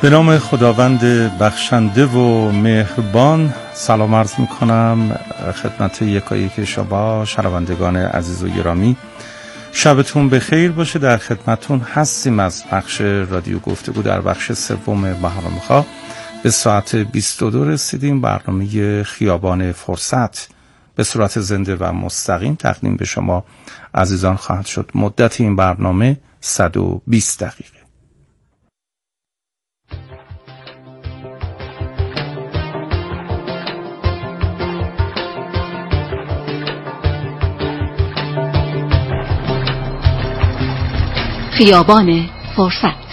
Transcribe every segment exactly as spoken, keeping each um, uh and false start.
به نام خداوند بخشنده و مهربان سلام عرض میکنم خدمت یکایک شما شنوندگان عزیز و گرامی. شبتون بخیر باشه. در خدمتون هستیم از بخش رادیو گفتگو در بخش سوم برنامه‌ها. به ساعت بیست و دو رسیدیم. برنامه خیابان فرصت به صورت زنده و مستقیم تقدیم به شما عزیزان خواهد شد. مدت این برنامه صد و بیست دقیقه. خیابان فرصت.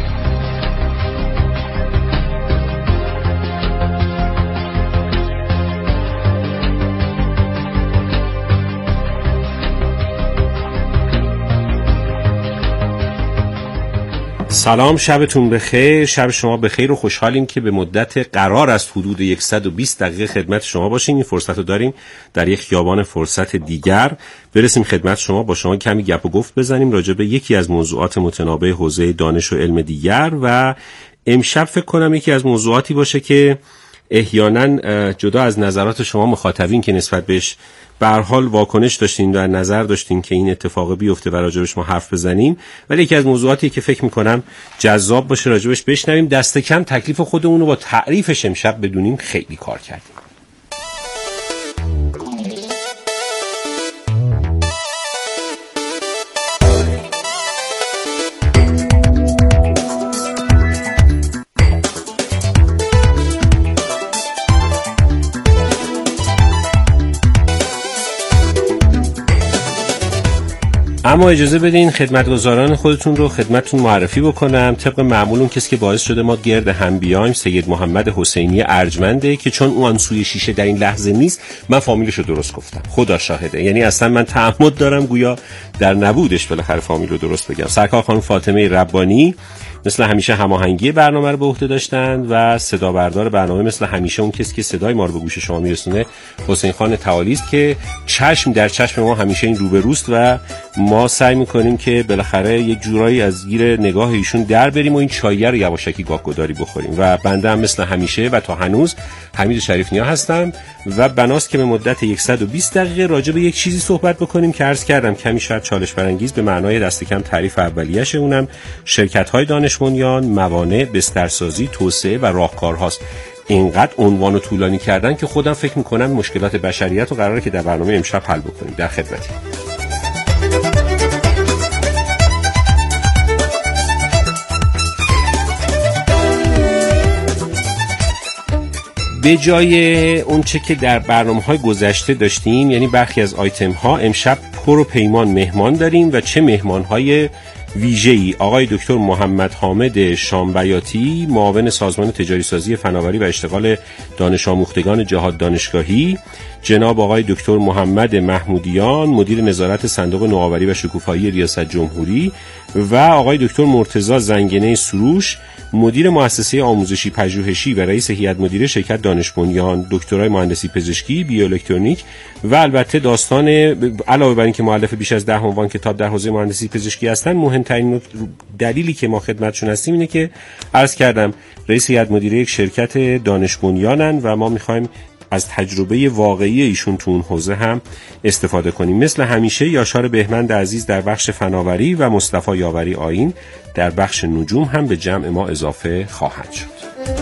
سلام، شبتون بخیر. شب شما بخیر و خوشحالیم که به مدت قرار است حدود صد و بیست دقیقه خدمت شما باشیم. این فرصت رو داریم در یک خیابان فرصت دیگر برسیم خدمت شما، با شما کمی گپ و گفت بزنیم راجع به یکی از موضوعات متنوع حوزه دانش و علم دیگر. و امشب فکر کنم یکی از موضوعاتی باشه که احیانا جدا از نظرات شما مخاطبین که نسبت بهش به هر حال واکنش داشتین و نظر داشتین که این اتفاق بیفته و راجبش ما حرف بزنیم، ولی یکی از موضوعاتی که فکر میکنم جذاب باشه راجبش بشنویم. دست کم تکلیف خودمون رو با تعریفش امشب بدونیم. خیلی کار کردیم. اما اجازه بدین خدمتگزاران خودتون رو خدمتتون معرفی بکنم. طبق معمول اون کسی که باعث شده ما گرد هم بیایم سید محمد حسینی ارجمنده که چون اون سوی شیشه در این لحظه نیست من فامیلش رو درست گفتم، خدا شاهده. یعنی اصلا من تعمد دارم گویا در نبودش بالاخره فامیل رو درست بگم. سرکار خانم فاطمه ربانی مثل همیشه هماهنگی برنامه رو به عهده داشتن و صدا بردار برنامه مثل همیشه اون کسی که صدای ما رو به گوش شما میرسونه حسین خان تعالی است که چشم در چشم ما همیشه این روبروست و ما سعی میکنیم که بالاخره یک جورایی از گیر نگاه ایشون در بریم و این چایه رو یواشکی گاهگداری بخوریم. و بنده هم مثل همیشه و تا هنوز حمید شریف نیا هستم و بناست که به مدت صد و بیست دقیقه راجع به یک چیزی صحبت بکنیم که عرض کردم کمی شاید چالش برانگیز به معنای دست کم تعریف اولیه‌اش، اونم شرکت‌های دانش بنیان، موانع، بسترسازی، توسعه و راهکارهاست. اینقدر عنوان و طولانی کردن که خودم فکر میکنم مشکلات بشریت رو قراره که در برنامه امشب حل بکنیم. در خدمتی. به جای اون چه که در برنامه‌های گذشته داشتیم، یعنی برخی از آیتم ها، امشب پر و پیمان مهمان داریم و چه مهمان‌های ویژه‌ای. آقای دکتر محمد حامد شامبیاتی، معاون سازمان تجاری سازی فناوری و اشتغال دانش آموختگان جهاد دانشگاهی، جناب آقای دکتر محمد محمودیان، مدیر نظارت صندوق نوآوری و شکوفایی ریاست جمهوری، و آقای دکتر مرتضی زنگنه سروش، مدیر مؤسسه آموزشی پژوهشی و رئیس هیئت مدیره شرکت دانش بنیان، دکترای مهندسی پزشکی، بیوالکترونیک، و البته داستان علاوه بر اینکه مؤلف بیش از ده عنوان کتاب در حوزه مهندسی پزشکی هستن، مهمترین دلیلی که ما خدمتشون هستیم اینه که عرض کردم رئیس هیئت مدیره یک شرکت دانش بنیانن و ما می‌خوایم از تجربه واقعی ایشون تو اون حوزه هم استفاده کنیم. مثل همیشه یاشار بهمند عزیز در بخش فناوری و مصطفی یاوری آیین در بخش نجوم هم به جمع ما اضافه خواهند شد.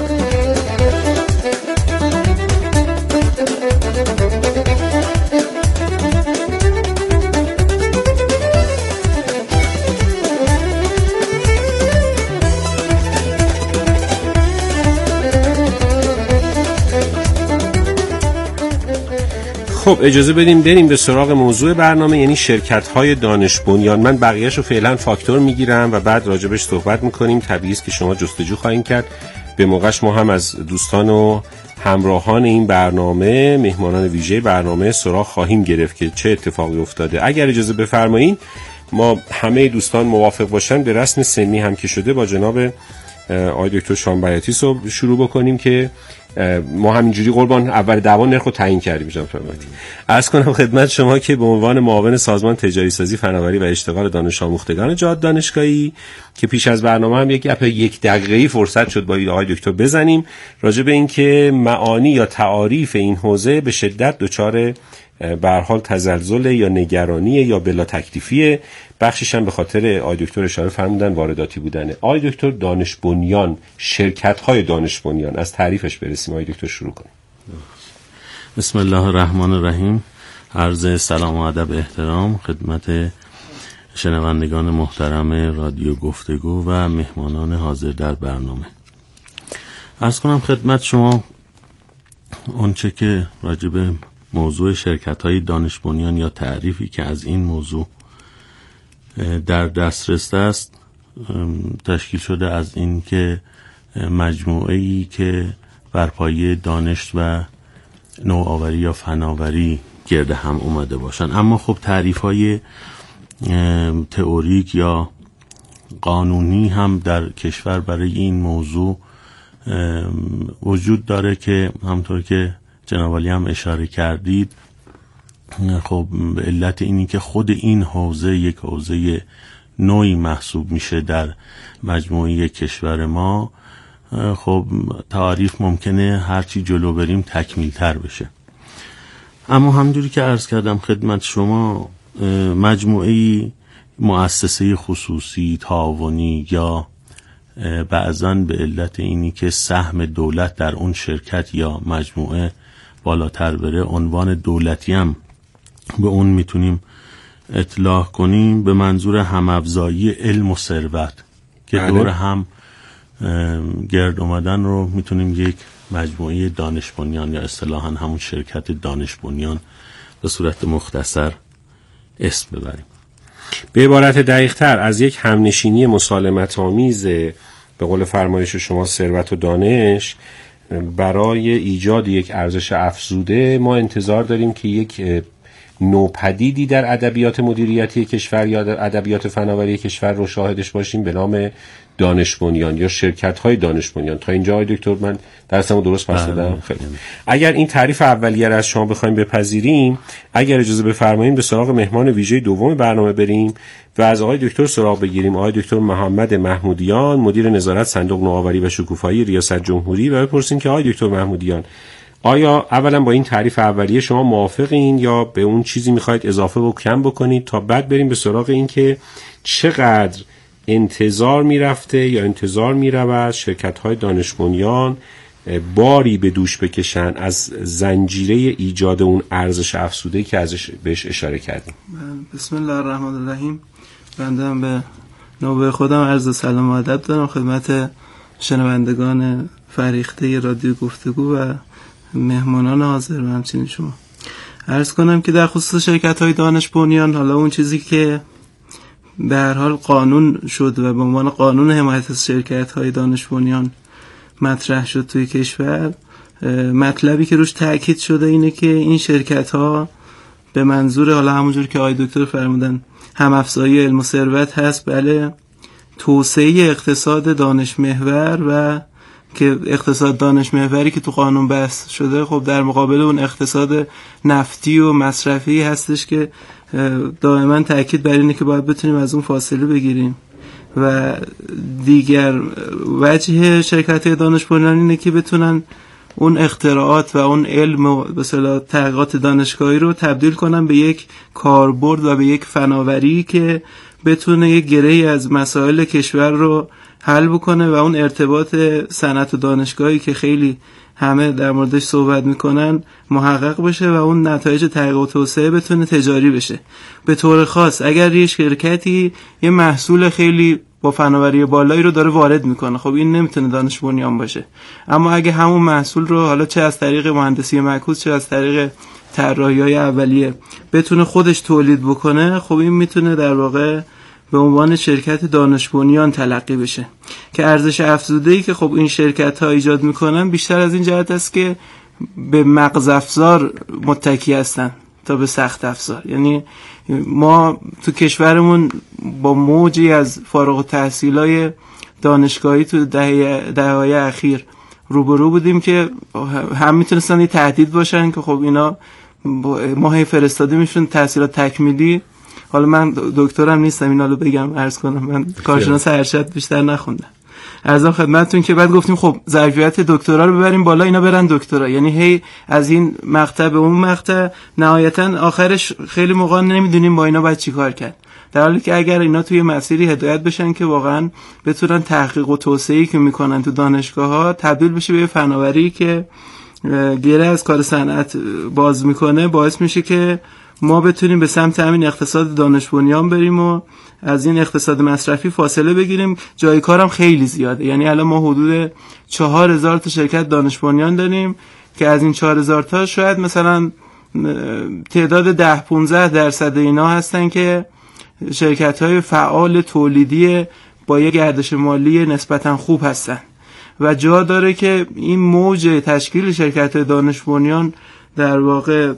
خب اجازه بدیم بریم به سراغ موضوع برنامه، یعنی شرکت‌های دانش بنیان. من بقیه‌شو فعلا فاکتور میگیرم و بعد راجبش صحبت میکنیم. طبیعیه که شما جستجو خواهید کرد. به موقعش ما هم از دوستان و همراهان این برنامه، مهمانان ویژه برنامه، سراغ خواهیم گرفت که چه اتفاقی افتاده. اگر اجازه بفرمایید ما همه دوستان موافق باشن به رسم سنی هم که شده با جناب آقای دکتر شامبیاتی شروع بکنیم که ما همینجوری قربان اول دعوا نرخ رو تعیین کردیم. جناب فرمایید عرض کنم خدمت شما که به عنوان معاون سازمان تجاری سازی فناوری و اشتغال دانش آموختگان جهاد دانشگاهی که پیش از برنامه هم یک گپ یک دقیقه‌ای فرصت شد با آقای دکتر بزنیم راجع به این که معانی یا تعاریف این حوزه به شدت دچار به هر حال تزلزل یا نگرانی یا بلا تکلیفیه، بخشش هم به خاطر آقای دکتر اشاره فرمودن وارداتی بودنه. آقای دکتر دانش بنیان، شرکت‌های دانش بنیان، از تعریفش برسیم. آقای دکتر شروع کنیم. بسم الله الرحمن الرحیم. عرض سلام و ادب احترام خدمت شنوندگان محترم رادیو گفتگو و مهمانان حاضر در برنامه. عرض کنم خدمت شما اونچه که راجع به موضوع شرکت‌های دانش بنیان یا تعریفی که از این موضوع در دسترس است تشکیل شده از این که مجموعه‌ای که بر پایه دانش و نوآوری یا فناوری گرد هم اومده باشن. اما خب تعریف‌های تئوریک یا قانونی هم در کشور برای این موضوع وجود داره که همطور که جناب عالی هم اشاره کردید، خب به علت اینی که خود این حوزه یک حوزه نوعی محسوب میشه در مجموعه کشور ما، خب تعریف ممکنه هرچی جلو بریم تکمیل تر بشه. اما همونجوری که عرض کردم خدمت شما، مجموعه مؤسسه خصوصی تعاونی یا بعضاً به علت اینی که سهم دولت در اون شرکت یا مجموعه بالاتر بره عنوان دولتی هم به اون میتونیم اطلاق کنیم، به منظور هم‌افزایی علم و ثروت که دور هم گرد اومدن رو میتونیم یک مجموعه دانش بنیان یا اصطلاحاً همون شرکت دانش بنیان به صورت مختصر اسم ببریم. به عبارت دقیق تر از یک همنشینی مسالمت آمیز به قول فرمایش شما ثروت و دانش برای ایجاد یک ارزش افزوده ما انتظار داریم که یک نوپدیدی در ادبیات مدیریتی کشور یا در ادبیات فناوری کشور رو شاهدش باشیم به نام دانش بنیان یا شرکت‌های دانش بنیان. تا اینجا آقای دکتر من درسمو درست پس دادم؟ خیلی. اگر این تعریف اولیه را از شما بخوایم بپذیریم، اگر اجازه بفرمایید به سراغ مهمان ویژه دوم برنامه بریم و از آقای دکتر سراغ بگیریم، آقای دکتر محمد محمودیان، مدیر نظارت صندوق نوآوری و شکوفایی ریاست جمهوری، و بپرسیم که آقای دکتر محمودیان آیا اولا با این تعریف اولیه شما موافقین یا به اون چیزی میخواید اضافه و کم بکنید تا بعد بریم به سراغ این که چقدر انتظار میرفته یا انتظار میرود شرکت‌های دانش بنیان باری به دوش بکشن از زنجیره ایجاد اون ارزش افزوده‌ای که ازش بهش اشاره کردیم. بسم الله الرحمن الرحیم. بنده هم به نوبه خودم عرض سلام و ادب دارم خدمت شنوندگان فریخته رادیو گفتگو و مهمانان حاضر و همچنین شما. عرض کنم که در خصوص شرکت‌های دانش بنیان، حالا اون چیزی که به هر حال قانون شد و به عنوان قانون حمایت از شرکت‌های دانش بنیان مطرح شد توی کشور، مطلبی که روش تاکید شده اینه که این شرکت‌ها به منظور حالا همونجور که آقای دکتر فرمودن هم افزایی علم و ثروت هست، بله، توسعه اقتصاد دانش محور و که اقتصاد دانش محوری که تو قانون بحث شده خب در مقابل اون اقتصاد نفتی و مصرفی هستش که دائما تاکید بر اینه که باید بتونیم از اون فاصله بگیریم. و دیگر وجه شرکت دانش بنیان اینه که بتونن اون اختراعات و اون علم و به اصطلاح تحقیقات دانشگاهی رو تبدیل کنن به یک کاربرد و به یک فناوری که بتونه یک گره‌ای از مسائل کشور رو حل بکنه و اون ارتباط صنعت و دانشگاهی که خیلی همه در موردش صحبت میکنن محقق بشه و اون نتایج تحقیق و توسعه بتونه تجاری بشه. به طور خاص اگر یه شرکتی یه محصول خیلی با فناوری بالایی رو داره وارد میکنه، خب این نمیتونه دانش بنیان باشه. اما اگه همون محصول رو حالا چه از طریق مهندسی معکوس چه از طریق طراحی‌های اولیه بتونه خودش تولید بکنه، خب این میتونه در واقع به عنوان شرکت دانش بنیان تلقی بشه که ارزش افزوده‌ای که خب این شرکت‌ها ایجاد میکنن بیشتر از این جهت است که به مغز افزار متکی هستن تا به سخت افزار. یعنی ما تو کشورمون با موجی از فارغ التحصیلای دانشگاهی تو دهه دهه‌های اخیر روبرو بودیم که هم میتونستن یه تهدید باشن که خب اینا ما هی فرستاده میشون تحصیلات تکمیلی. حالا من دکترم نیستم این حالو بگم عرض کنم، من کارشناس ارشد بیشتر نخوندم. عرضم خدمتتون که بعد گفتیم خب ظرفیت دکترا رو ببریم بالا، اینا برن دکترا، یعنی هی از این مقطع به اون مقطع، نهایتا آخرش خیلی موقع نمیدونیم با اینا باید چیکار کرد، در حالی که اگر اینا توی مسیری هدایت بشن که واقعا بتونن تحقیق و توسعه‌ای که میکنن تو دانشگاه‌ها تبدیل بشه به فناوری که گره از کار صنعت باز میکنه، باعث میشه که ما بتونیم به سمت همین اقتصاد دانش بنیان بریم و از این اقتصاد مصرفی فاصله بگیریم. جای کارم خیلی زیاده، یعنی الان ما حدود چهار هزار تا شرکت دانش بنیان داریم که از این چهار هزار تا شاید مثلا تعداد ده پانزده درصد اینا هستن که شرکت‌های فعال تولیدی با یک گردش مالی نسبتاً خوب هستن و جا داره که این موج تشکیل شرکت‌های دانش بنیان در واقع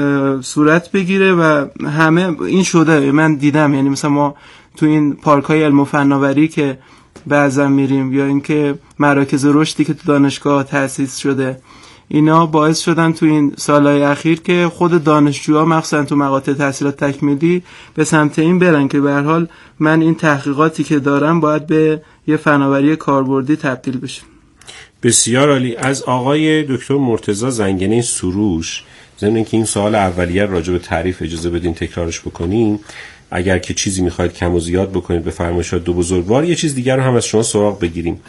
صورت بگیره و همه این شده. من دیدم یعنی مثلا ما تو این پارک‌های علم و فناوری که بعضا میریم یا اینکه مراکز رشدی که تو دانشگاه تأسیس شده، اینا باعث شدن تو این سالهای اخیر که خود دانشجوها مخصوصا تو مقاطع تحصیلات تکمیلی به سمت این برن که به هر حال من این تحقیقاتی که دارم باید به یه فناوری کاربردی تبدیل بشه. بسیار عالی. از آقای دکتر مرتضی زنگنه سروش، ضمن اینکه این سوال اولیه راجع به تعریف اجازه بدین تکرارش بکنیم، اگر که چیزی میخواید کم و زیاد بکنید به فرمایشات دو بزرگوار، یه چیز دیگر رو هم از شما سراغ بگیریم.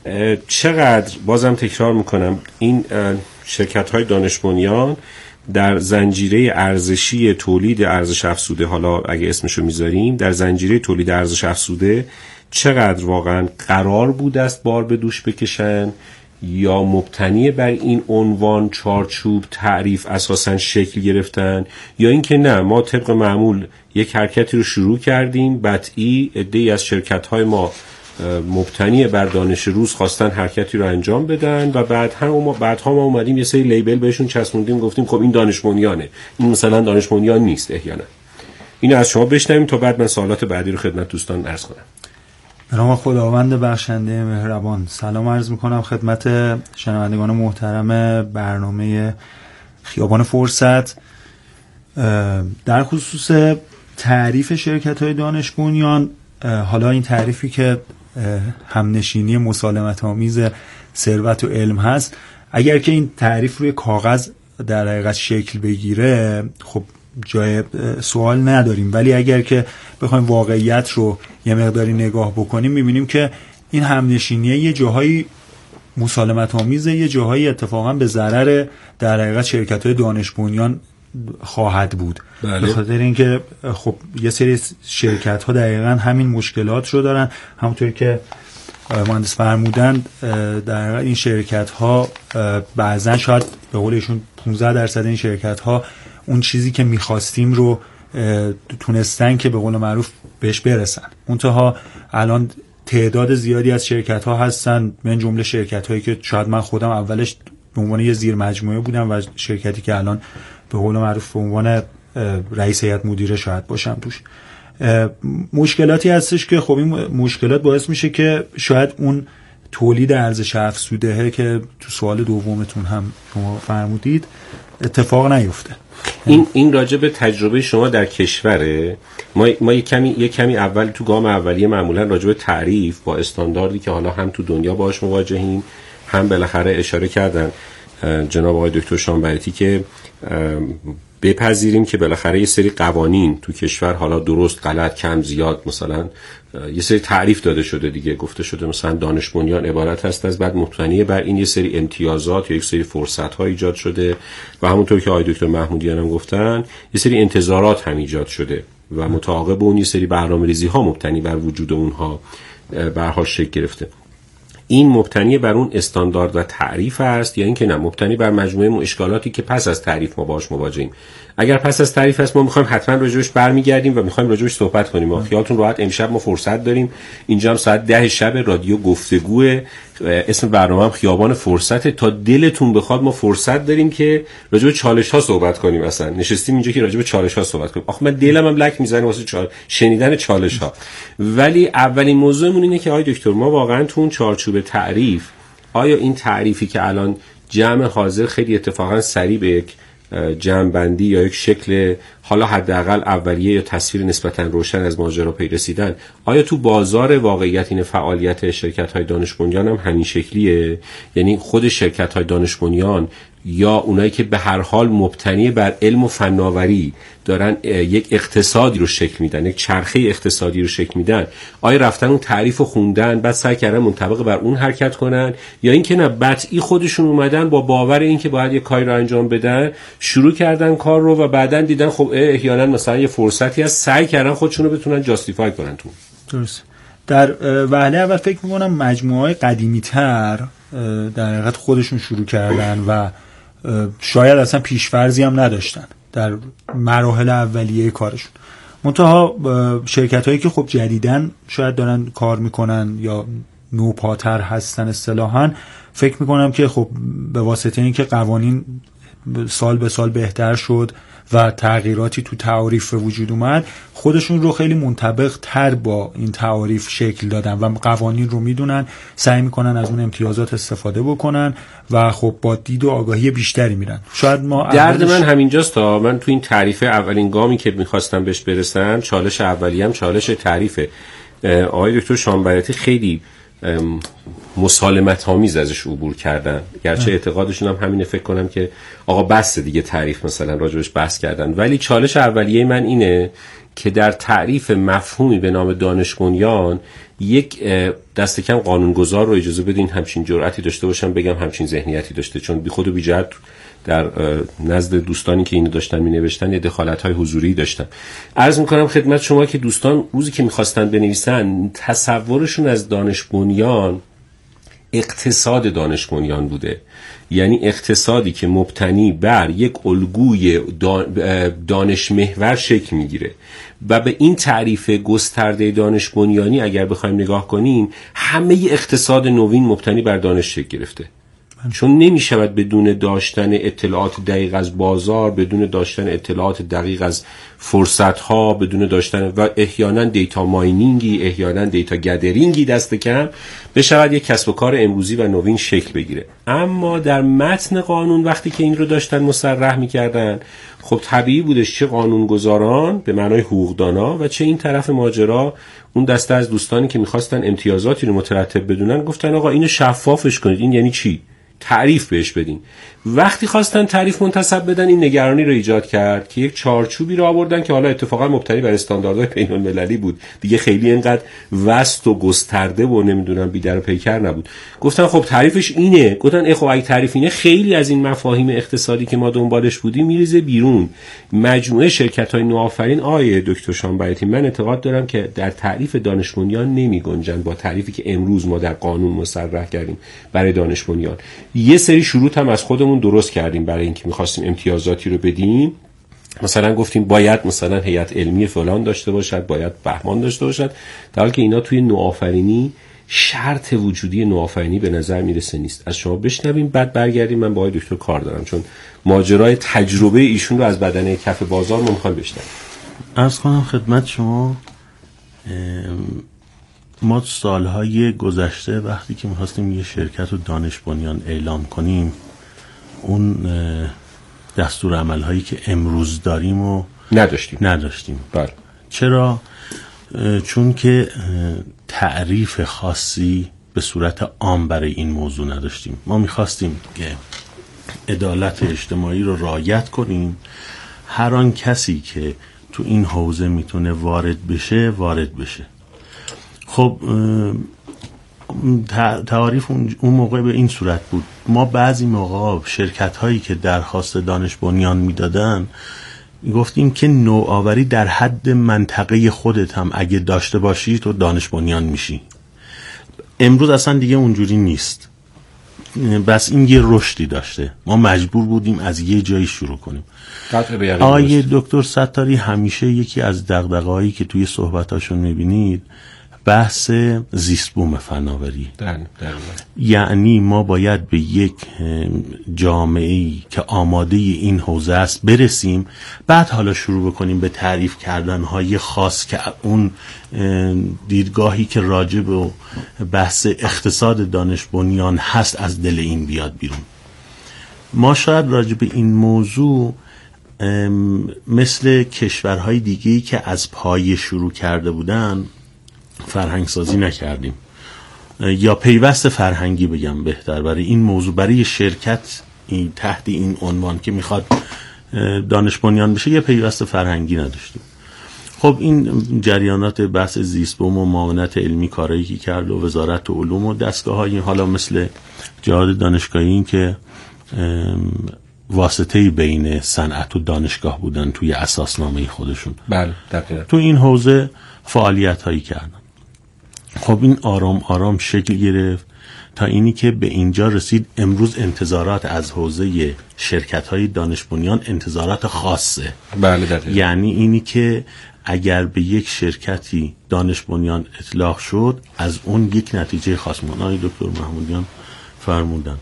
چقدر بازم تکرار میکنم این شرکت‌های دانش بنیان در زنجیره ارزشی تولید ارزش افزوده، حالا اگه اسمشو میذاریم در زنجیره تولید ارزش افزوده چقدر واقعا قرار بود است بار به دوش بکشن یا مبتنی بر این عنوان چارچوب تعریف اساساً شکل گرفتن، یا اینکه نه ما طبق معمول یک حرکتی رو شروع کردیم، بعدی عده‌ای از شرکت‌های ما مبتنی بر دانش روز خواستن حرکتی رو انجام بدن و بعد هم بعدها ما اومدیم یه سری لیبل بهشون چسبوندیم، گفتیم خب این دانش بنیانه، این مثلا دانش بنیان نیست احیانا. اینو از شما بشنویم تا بعد من سوالات بعدی رو خدمت دوستان عرض کنم. به نام خداوند بخشنده مهربان، سلام عرض میکنم خدمت شنوندگان محترم برنامه خیابان فرصت. در خصوص تعریف شرکت‌های دانش بنیان، حالا این تعریفی که همنشینی مسالمت آمیز ثروت و علم هست، اگر که این تعریف روی کاغذ در حقیقت شکل بگیره خب جای سوال نداریم، ولی اگر که بخوایم واقعیت رو یه مقداری نگاه بکنیم میبینیم که این همنشینی یه جاهایی مسالمت آمیزه، یه جاهایی اتفاقا به ضرر در حقیقت شرکت‌های دانش بنیان خواهد بود. بله. به خاطر اینکه خب یه سری شرکت‌ها دقیقاً همین مشکلات رو دارن، همونطور که مهندس فرمودن در این شرکت‌ها بعضن شاید به قول ایشون پانزده درصد این شرکت‌ها اون چیزی که می‌خواستیم رو تونستن که به قول معروف بهش برسن. منتها الان تعداد زیادی از شرکت‌ها هستن، من جمله شرکت‌هایی که شاید من خودم اولش به عنوان یه زیر مجموعه بودم و شرکتی که الان به قول معروف به عنوان رئیس هیئت مدیره شاید باشم توش. مشکلاتی هستش که خب این مشکلات باعث میشه که شاید اون تولید ارزش افزوده که تو سوال دومتون هم شما فرمودید اتفاق نیفته. این این راجع به تجربه شما در کشوره. ما ما یک کمی یک کمی اول تو گام اولیه معمولا راجع به تعریف با استانداردی که حالا هم تو دنیا باهاش مواجهیم، هم بالاخره اشاره کردن جناب آقای دکتر شامبرتی که بپذیریم که بالاخره یه سری قوانین تو کشور، حالا درست غلط کم زیاد، مثلا یه سری تعریف داده شده دیگه، گفته شده مثلا دانش بنیان عبارت هست از بعد مبتنی بر این یه سری امتیازات یا یک سری فرصت ها ایجاد شده و همونطور که آقای دکتر محمودیان هم گفتن یه سری انتظارات هم ایجاد شده و متعاقب اون یه سری برنامه‌ریزی ها مبتنی بر وجود اونها به هر حال شکل گرفته. این مبتنی بر اون استاندارد و تعریف است یا اینکه نه مبتنی بر مجموعه اشکالاتی که پس از تعریف ما باهاش مواجهیم؟ اگر پس از تعریف است ما میخوایم حتما راجعش برمیگردیم و میخوایم راجعش صحبت کنیم. ما خیالتون راحت امشب ما فرصت داریم، اینجا هم ساعت ده شب رادیو گفتگوه، اسم برنامه هم خیابان فرصت، تا دلتون بخواد ما فرصت داریم که راجع به چالش ها صحبت کنیم. اصلا نشستیم اینجا که راجع به چالش ها صحبت کنیم. آخه من دلم هم لک میزنه واسه چال... شنیدن چالش ها. ولی اولین موضوعمون اینه که آقای دکتر ما واقعا تو اون چارچوب تعریف آیا این تعریفی که الان جمع حاضر خیلی اتفاقا سریع به یک جمع‌بندی یا یک شکل حالا حداقل اولیه یا تصویر نسبتا روشن از ماجرا پی رسیدن، آیا تو بازار واقعیت این فعالیت شرکت‌های دانش بنیان هم همین شکلیه؟ یعنی خود شرکت‌های دانش بنیان یا اونایی که به هر حال مبتنی بر علم و فناوری دارن یک اقتصادی رو شکل میدن، یک چرخه اقتصادی رو شکل میدن، آیا رفتن اون تعریف رو خوندن بعد سعی کردن منطبق بر اون حرکت کنن، یا اینکه نه بطعی خودشون اومدن با باور اینکه باید یک کاری رو انجام بدن شروع کردن کار رو و بعدن دیدن خب احیانا مثلا یه فرصتی هست سعی کردن خودشون رو بتونن جاستیفای کنن تو. درست. در وهله اول فکر میکنم مجموعه‌های قدیمی‌تر در حقیقت خودشون شروع کردن و شاید اصلا پیش‌فرضی هم نداشتن در مراحل اولیه کارشون. منتها شرکت‌هایی که خب جدیداً شاید دارن کار میکنن یا نوپاتر هستن اصطلاحاً، فکر میکنم که خب به واسطه اینکه قوانین سال به سال بهتر شد و تغییراتی تو تعاریف وجود اومد، خودشون رو خیلی منطبق تر با این تعاریف شکل دادن و قوانین رو میدونن، سعی میکنن از اون امتیازات استفاده بکنن و خب با دید و آگاهی بیشتری میرن. شاید ما درد من همینجاست تا من تو این تعریف اولین گامی که میخواستم بهش برسم، چالش اولیه‌ام چالش تعریفه. آقای دکتر شامبرتی خیلی مسالمت آمیز ازش عبور کردن، گرچه اعتقادشون هم همینه، فکر کنم که آقا بس دیگه تعریف مثلا راجبش بحث کردن، ولی چالش اولیه من اینه که در تعریف مفهومی به نام دانش بنیان یک دست کم قانونگذار رو اجازه بدین همچین جرأتی داشته باشم بگم همچین ذهنیتی داشته، چون بی خود و بی جهت در نزد دوستانی که اینو داشتن می نوشتن یه دخالت‌های حضوری داشتم. عرض میکنم خدمت شما که دوستان روزی که میخواستن بنویسن تصورشون از دانش بنیان اقتصاد دانش بنیان بوده، یعنی اقتصادی که مبتنی بر یک الگوی دانش محور شکل میگیره و به این تعریف گسترده دانش بنیانی اگر بخوایم نگاه کنیم همه اقتصاد نوین مبتنی بر دانش شکل گرفته، چون نمی شود بدون داشتن اطلاعات دقیق از بازار، بدون داشتن اطلاعات دقیق از فرصت ها، بدون داشتن و احیانا دیتا ماینینگی، احیانا دیتا گدرینگی دست کم بشود یک کسب و کار امروزی و نوین شکل بگیره. اما در متن قانون وقتی که این رو داشتن مصرح می کردن، خب طبیعی بودش چه قانونگذاران به معنای حقوقدانا و چه این طرف ماجرا اون دسته از دوستانی که میخواستن امتیازاتی رو مترتب بدونن گفتن آقا اینو شفافش کنید، این یعنی چی؟ تعریف بهش بدین. وقتی خواستن تعریف منتسب بدن این نگرانی رو ایجاد کرد که یک چارچوبی رو آوردن که حالا اتفاقا مبتنی بر استانداردهای بین المللی بود، دیگه خیلی اینقدر وسط و گسترده و نمیدونم بیدر و پیکر نبود. گفتن خب تعریفش اینه. گفتن ای خب اگه تعریف اینه خیلی از این مفاهیم اقتصادی که ما دنبالش بودیم میریزه بیرون. مجموعه شرکت‌های نوآفرین آیه دکتر شامبرتی من اعتقاد دارم که در تعریف دانش بنیان نمی‌گنجن با تعریفی که امروز ما در قانون مصرح کردیم برای دانش بنیان. یه سری شروط هم از خودمون درست کردیم برای اینکه می‌خواستیم امتیازاتی رو بدیم. مثلا گفتیم باید مثلا هیئت علمی فلان داشته باشد، باید بهمان داشته باشد، در حالی که اینا توی نوآفرینی شرط وجودی نوآفرینی به نظر میرسه نیست. از شما بشنویم بعد برگردیم. من با آقای دکتر کار دارم چون ماجرای تجربه ایشون رو از بدنه کف بازار ما می‌خوایم بشنویم. عرض کنم خدمت شما ما سالهای گذشته وقتی که می‌خواستیم یه شرکت رو دانش بنیان اعلام کنیم اون دستور عمل‌هایی که امروز داریم و نداشتیم نداشتیم بله. چرا؟ چون که تعریف خاصی به صورت عام برای این موضوع نداشتیم. ما می‌خواستیم که عدالت اجتماعی رو رعایت کنیم، هر آن کسی که تو این حوزه میتونه وارد بشه وارد بشه. خب تعریف اون موقع به این صورت بود. ما بعضی موقع شرکت هایی که درخواست دانش بنیان میدادن گفتیم که نوآوری در حد منطقه خودت هم اگه داشته باشی تو دانش بنیان میشی. امروز اصلا دیگه اونجوری نیست، بس این یه رشدی داشته. ما مجبور بودیم از یه جایی شروع کنیم. آقای دکتر ستاری همیشه یکی از دغدغه‌هایی که توی صحبتاشون میبینید بحث زیست بوم فناوری. در در یعنی ما باید به یک جامعه‌ای که آماده این حوزه است برسیم، بعد حالا شروع بکنیم به تعریف کردن‌های خاص که اون دیدگاهی که راجع به بحث اقتصاد دانش بنیان هست از دل این بیاد بیرون. ما شاید راجع به این موضوع مثل کشورهای دیگه‌ای که از پایه شروع کرده بودن فرهنگ سازی نکردیم، یا پیوست فرهنگی بگم بهتر برای این موضوع، برای شرکت این تحت این عنوان که میخواد دانش بنیان بشه یه پیوست فرهنگی نداشتیم. خب این جریانات بحث زیست بوم و معاونت علمی کارایی که کرد و وزارت علوم و دستگاه‌های حالا مثل جهاد دانشگاهی این که واسطه‌ای بین صنعت و دانشگاه بودن توی اساسنامه خودشون. بله دقیقاً. تو این حوزه فعالیت‌هایی کردن. خب این آرام آرام شکل گرفت تا اینی که به اینجا رسید. امروز انتظارات از حوزه شرکت‌های دانش بنیان انتظارات خاصه. بله دقیقاً. یعنی اینی که اگر به یک شرکتی دانش بنیان اطلاق شد از اون یک نتیجه خاص مونای دکتر محمودیان فرمودن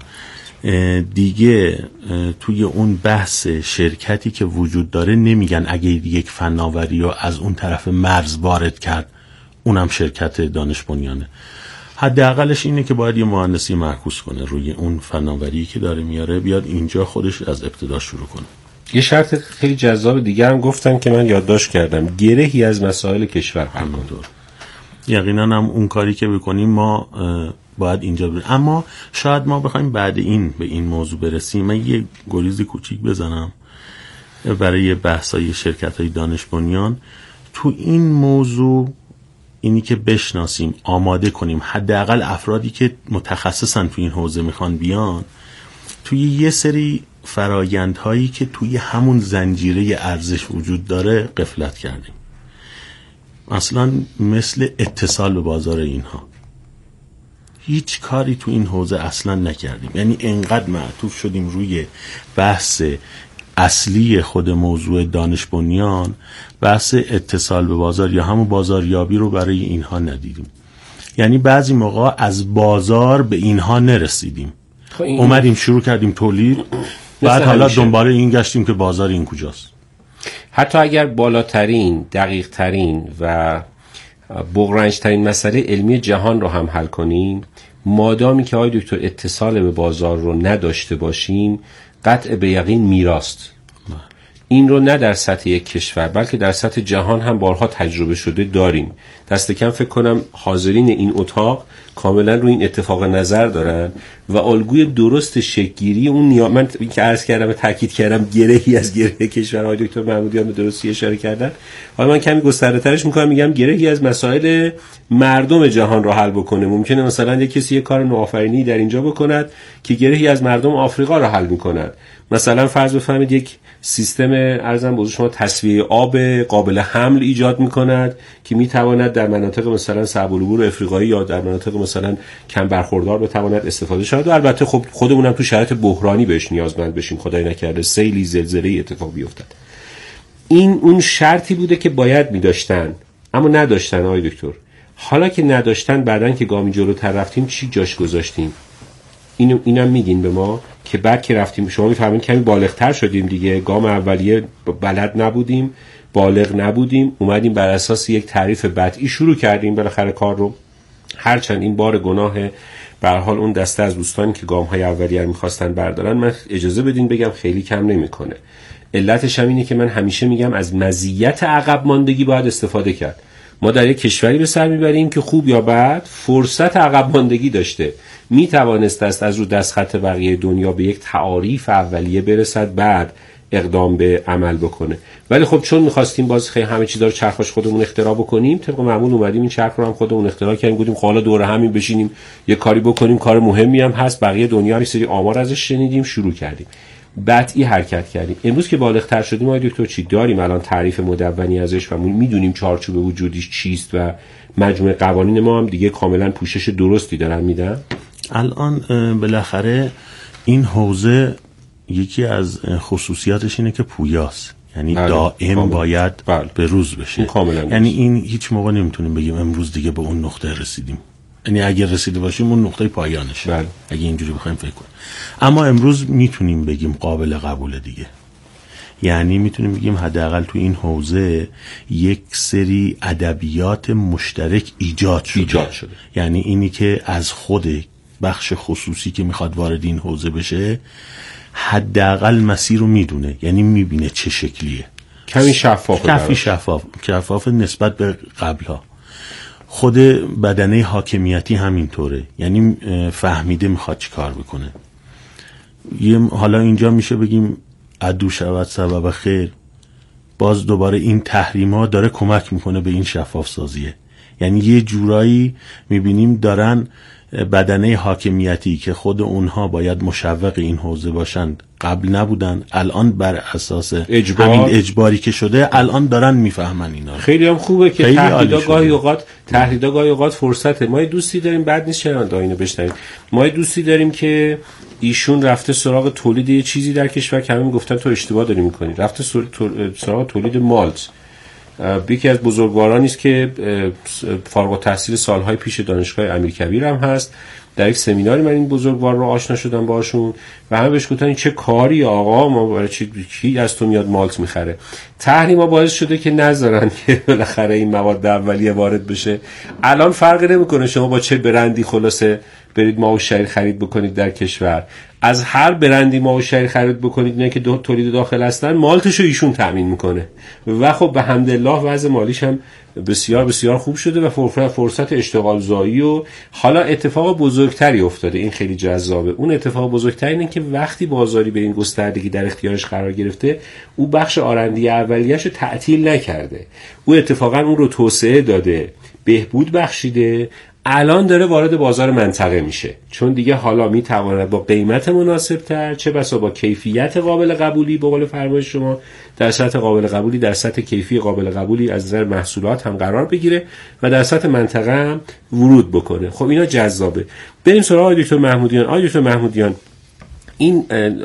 دیگه توی اون بحث شرکتی که وجود داره نمیگن اگه یک فناوری رو از اون طرف مرز وارد کرد اونم شرکت دانش بنیانه. حداقلش اینه که باید یه مهندسی معکوس کنه روی اون فناوری که داره میاره، بیاد اینجا خودش از ابتدا شروع کنه. یه شرط خیلی جذاب دیگه هم گفتن که من یادداشت کردم، گرهی از مسائل کشور حل کنه. یقینا هم اون کاری که بکنیم ما باید اینجا بریم. اما شاید ما بخوایم بعد این به این موضوع برسیم. من یه گریز کوچیک بزنم برای بحثای شرکت‌های دانش بنیان. تو این موضوع اینی که بشناسیم، آماده کنیم حداقل افرادی که متخصصن تو این حوزه میخوان بیان، توی یه سری فرایندهایی که توی همون زنجیره ارزش وجود داره غفلت کردیم. مثلا مثل اتصال به بازار اینها هیچ کاری تو این حوزه اصلا نکردیم. یعنی انقدر معطوف شدیم روی بحث اصلی خود موضوع دانش بنیان، بحث اتصال به بازار یا همون بازاریابی رو برای اینها ندیدیم. یعنی بعضی موقع از بازار به اینها نرسیدیم، این اومدیم شروع کردیم تولید، بعد حالا دنبال این گشتیم که بازار این کجاست. حتی اگر بالاترین، دقیق ترین و بغرنج ترین مسئله علمی جهان رو هم حل کنیم، مادامی که آقای دکتر اتصال به بازار رو نداشته باشیم، قطع به یقین میراست. این رو نه در سطح یک کشور بلکه در سطح جهان هم بارها تجربه شده داریم. دست کم فکر کنم حاضرین این اتاق کاملا رو این اتفاق نظر دارن و الگوی درست شکل‌گیری اون نیا... من این که عرض کردم و تاکید کردم گرهی از گره کشورهای دکتر محمودیان به درستی اشاره کردن، حالا من کمی گسترده‌ترش می‌کنم میگم گرهی از مسائل مردم جهان رو حل بکنه. ممکنه مثلا یک کسی یک کار نوآفرینی در اینجا بکند که گرهی از مردم آفریقا رو حل می‌کند. مثلا فرض بفرمایید یک سیستم ارزم به شما تصفیه آب قابل حمل ایجاد می‌کند که می‌تواند در مناطق مثلا صعب العبور افریقایی یا در مناطق مثلا کم برخوردار بتواند استفاده شود. و البته خب خودمون هم تو شرایط بحرانی بهش نیازمند بشیم، خدای نکرده سیلی زلزله‌ای اتفاق بیفتد. این اون شرطی بوده که باید می‌داشتن اما نداشتن آقای دکتر. حالا که نداشتن بعدن که گامی جلوتر رفتیم چی جاش گذاشتیم؟ اینو اینم میگین به ما که بعد که رفتیم شما میفهمین کمی بالغتر شدیم دیگه، گام اولیه بلد نبودیم، بالغ نبودیم، اومدیم بر اساس یک تعریف بدعی شروع کردیم بالاخره کار رو. هرچند این بار گناه به هر حال اون دسته از دوستانی که گام‌های اولیه رو می‌خواستن بردارن، من اجازه بدین بگم خیلی کم نمی‌کنه. علتش هم اینه که من همیشه میگم از مزیت عقب ماندگی باید استفاده کرد. ما در یک کشوری به سر میبریم که خوب یا بد فرصت عقب ماندگی داشته، میتوانست است از رو دستخط بقیه دنیا به یک تعاریف اولیه برسد، بعد اقدام به عمل بکنه. ولی خب چون میخواستیم باز خیلی همه چیزا رو چرخش خودمون اختراع بکنیم، طبق معمول اومدیم این چرخ رو هم خودمون اختراع کردیم، گفتیم حالا دور همین بشینیم یه کاری بکنیم، کار مهمی هم هست، بقیه دنیا رو سری آمار ازش شنیدیم، شروع کردیم بدعی حرکت کردیم. امروز که بالغتر شدیم آقای دکتر چی داریم الان تعریف مدونی ازش و میدونیم چارچوب وجودیش چیست و مجموعه قوانین ما هم دیگه کاملا پوشش درستی دارن میدن. الان بالاخره این حوزه یکی از خصوصیاتش اینه که پویاست. یعنی بله. دائم کامل. باید بله. به روز بشه. یعنی این هیچ موقع نمیتونیم بگیم امروز دیگه به اون نقطه رسیدیم، یعنی اگر رسیده باشیم اون نقطه پایانشه. بله. اگه اینجوری بخوایم فکر کنیم، اما امروز میتونیم بگیم قابل قبوله دیگه. یعنی میتونیم بگیم حداقل تو این حوزه یک سری ادبیات مشترک ایجاد شده. ایجاد شده. یعنی اینی که از خود بخش خصوصی که میخواد وارد این حوزه بشه حداقل مسیر رو میدونه، یعنی میبینه چه شکلیه، کمی شفاف، کمی شفاف شفاف نسبت به قبلها. خود بدنه حاکمیتی همینطوره، یعنی فهمیده میخواد چی کار بکنه. یه حالا اینجا میشه بگیم عدو شود سبب خیر، باز دوباره این تحریم ها داره کمک میکنه به این شفاف سازیه. یعنی یه جورایی میبینیم دارن بدنه حاکمیتی که خود اونها باید مشوق این حوزه باشن قبل نبودن، الان بر اساس اجبار. همین اجباری که شده الان دارن میفهمن اینا. خیلی هم خوبه که تحلیل‌ها گاهی اوقات تحلیل‌ها گاهی اوقات فرصته. ما دوستی داریم، بعد نیست چرا اینو بشنویم. ما دوستی داریم که ایشون رفته سراغ تولید یه چیزی در کشور که همه میگفتن تو اشتباه داری میکنی، رفته سراغ تولید مالت. یکی از بزرگوارانی است که فارغ التحصیل سالهای پیش دانشگاه امیرکبیر هم هست. در یک سمیناری من این بزرگوار رو آشنا شدم باشون و همه بهش گفتن چه کاری آقا، ما برای چی کی از تو میاد مالت میخره. تحریما باعث شده که نذارن که بالاخره این مواد اولیه وارد بشه. الان فرقی نمیکنه شما با چه برندی خلاصه برید ماه و شعیر خرید بکنید در کشور، از هر برندی ماه و شعیر خرید بکنید نه که دو تولید داخل هستن، مالتشو ایشون تامین میکنه و خب به حمدالله وضع مالیش هم بسیار بسیار خوب شده و فرصت اشتغال زایی. و حالا اتفاق بزرگتری افتاده، این خیلی جذابه. اون اتفاق بزرگتری اینه که وقتی بازاری به این گستردگی در اختیارش قرار گرفته، او بخش آرندی اولیه‌اش رو تعطیل نکرده، او اتفاقا اون رو توسعه داده، بهبود بخشیده. الان داره وارد بازار منطقه میشه، چون دیگه حالا میتواند با قیمت مناسب تر، چه بسا با کیفیت قابل قبولی، به قول فرمایش شما در سطح قابل قبولی، در سطح کیفی قابل قبولی از نظر محصولات هم قرار بگیره و در سطح منطقه هم ورود بکنه. خب اینا جذابه. بریم سراغ آقای دکتر محمودیان. آقای دکتر محمودیان، این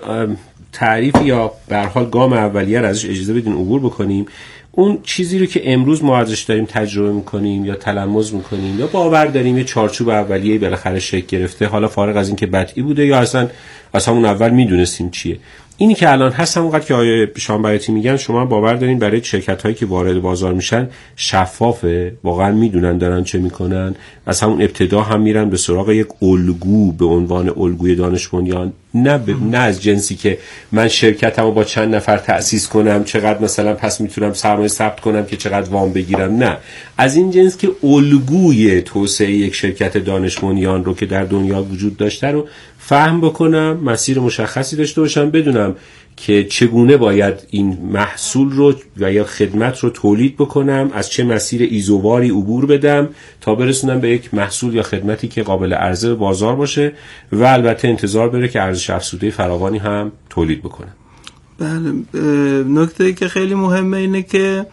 تعریف یا به هر حال گام اولیه رو ازش اجازه بدین عبور بکنیم. اون چیزی رو که امروز ما ازش داریم تجربه میکنیم یا تلمذ میکنیم یا باور داریم یه چارچوب اولیه‌ای بالاخره شکل گرفته، حالا فارغ از این که بدعی بوده یا اصلا از همون اول میدونستیم چیه، اینی که الان هست همونقدر که آقای شامبیاتی میگن شما باور دارین برای شرکت‌هایی که وارد بازار میشن شفافه، واقعا میدونن دارن چه میکنن، از همون ابتدا هم میرن به سراغ یک الگو به عنوان الگوی دانش بنیان، نه ب... نه از جنسی که من شرکتمو با چند نفر تأسیس کنم چقدر مثلا پس میتونم سرمایه ثبت کنم که چقدر وام بگیرم، نه، از این جنس که الگوی توسعه یک شرکت دانش بنیان رو که در دنیا وجود داشته رو فهم بکنم، مسیر مشخصی داشته باشم، بدونم که چگونه باید این محصول رو و یا خدمت رو تولید بکنم، از چه مسیر ایزوواری عبور بدم تا برسونم به یک محصول یا خدمتی که قابل عرضه به بازار باشه و البته انتظار بره که ارزش افزوده فراوانی هم تولید بکنم. بله، نکته که خیلی مهمه اینه که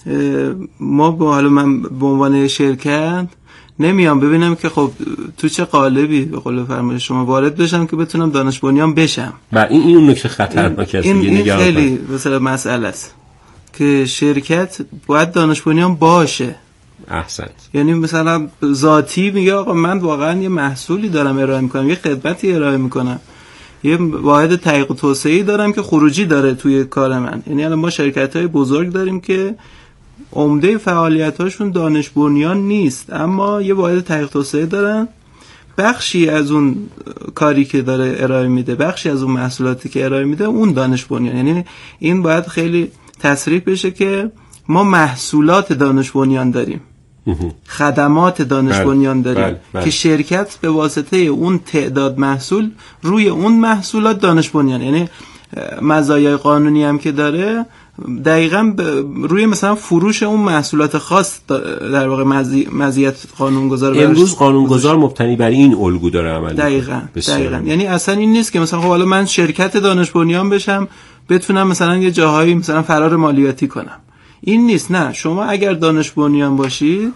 ما با حالا من به عنوان شرکت نمیام ببینم که خب تو چه قالبی به قول فرمایش شما وارد بشم که بتونم دانش بنیان بشم. و این این نکته خطرناکه است. این, این خیلی مثلا مسئله است که شرکت باید دانش بنیان باشه. احسنت. یعنی مثلا ذاتی میگه آقا من واقعا یه محصولی دارم ارائه میکنم، یه خدمتی ارائه میکنم، یه واحد تحقیق و توسعه‌ای دارم که خروجی داره توی کار من. یعنی الان ما شرکت‌های بزرگ داریم که عمده فعالیت‌هاشون دانش بنیان نیست، اما یه واحد تحقیق توسعه دارن، بخشی از اون کاری که داره ارائه میده، بخشی از اون محصولاتی که ارائه میده اون دانش بنیان. یعنی این باید خیلی تصریح بشه که ما محصولات دانش بنیان داریم، خدمات دانش بنیان داریم بل، بل. که شرکت به واسطه اون تعداد محصول روی اون محصولات دانش بنیان، یعنی مزایای قانونی هم که داره دقیقاً روی مثلا فروش اون محصولات خاص در واقع مزیت قانونگذار امروز قانونگذار مبتنی بر این الگو داره عمل می‌کنه. دقیقاً دقیقاً. یعنی اصلا این نیست که مثلا خب حالا من شرکت دانش بنیان بشم بتونم مثلا یه جاهایی مثلا فرار مالیاتی کنم، این نیست. نه، شما اگر دانش بنیان باشی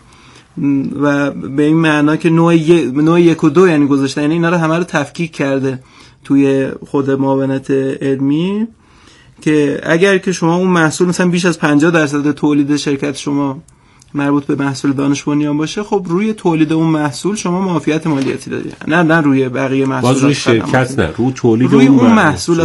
و به این معنا که نوع ی... نوع یک و دو یعنی گذاشتن، یعنی اینا رو همه رو تفکیک کرده توی خود معاونت علمی که اگر که شما اون محصول مثلا بیش از پنجاه درصد تولید شرکت شما مربوط به محصول دانش بنیان باشه، خب روی تولید اون محصول شما معافیت مالیاتی دارید، نه نه روی بقیه محصولات. باز روی شرکت نه، روی تولید روی اون محصول